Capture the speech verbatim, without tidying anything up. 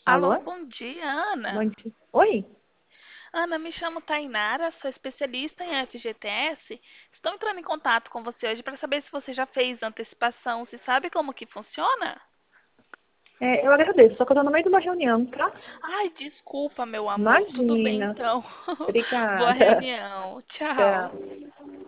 Alô, Alô? bom dia, Bom Ana. dia. Oi? Ana, me chamo Tainara, sou especialista em F G T S. Estou entrando em contato com você hoje para saber se você já fez antecipação, se sabe como que funciona? É, eu agradeço, só que eu tô no meio de uma reunião, tá? Ai, desculpa, meu amor. Tudo bem Imagina. então. Boa Obrigada. reunião. Tchau. Tchau.